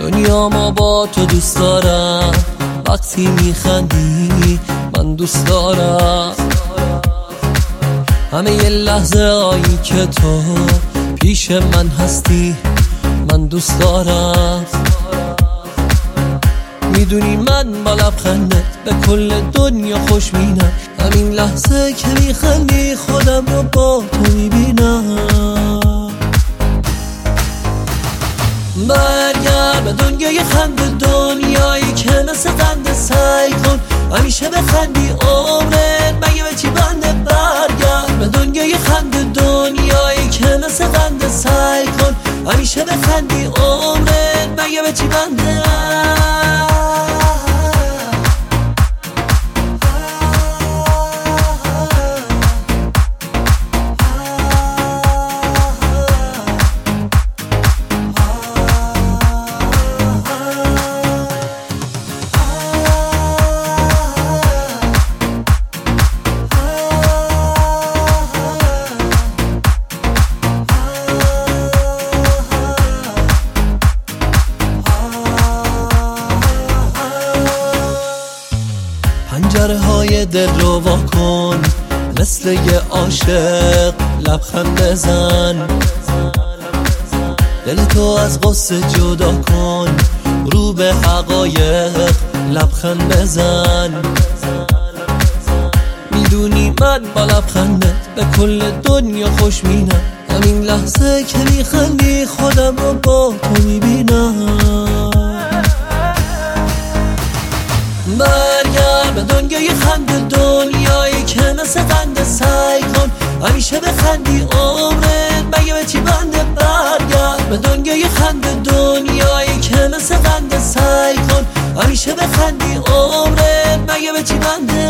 دنیا ما با تو دوست دارم، وقتی میخندی من دوست دارم. همه یه لحظه هایی که تو پیش من هستی من دوست دارم. میدونی من با لبخندت به کل دنیا خوشبینم، همین لحظه که میخندی خودم رو با تو میبینم. برگرد به دنیای خنده، دنیایی که مثل قنده، سعی کن همیشه بخندی عمرت مگه به چی بنده. برگرد به دنیای خنده، دنیایی که مثل قنده، سعی کن همیشه بخندی عمرت مگه به چی بنده. پنجره های دل رو وا کن، مثل یه عاشق لبخند بزن. دل تو از غصه جدا کن، رو به حقایق لبخند بزن. میدونی من با لبخندت به کل دنیا خوشبینم، همین لحظه که میخندی خودم رو با تو میبینم. برگرد به دنیای خنده، دنیایی که مثل قنده، سعی کن همیشه بخندی عمرت مگه به چی بنده. برگرد به دنیای خنده، دنیایی که مثل قنده، سعی کن همیشه بخندی عمرت مگه به چی بنده.